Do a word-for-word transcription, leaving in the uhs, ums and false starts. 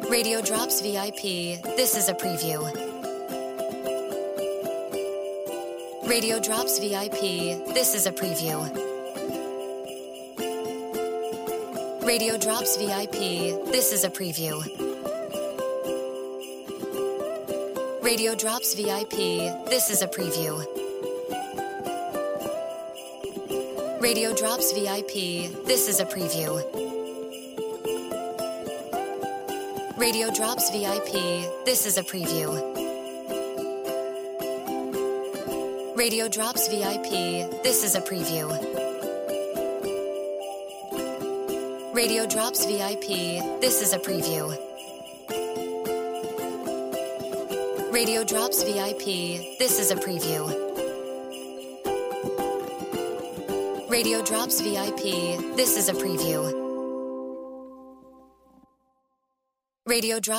Radio Drops V I P, this is a preview. Radio Drops V I P, this is a preview. Radio Drops V I P, this is a preview. Radio Drops V I P, this is a preview. Radio Drops V I P, this is a preview. Radio Drops V I P, this is a preview. Radio Drops V I P, this is a preview. Radio Drops V I P, this is a preview. Radio Drops V I P, this is a preview. Radio Drops V I P, this is a preview. Radio Drops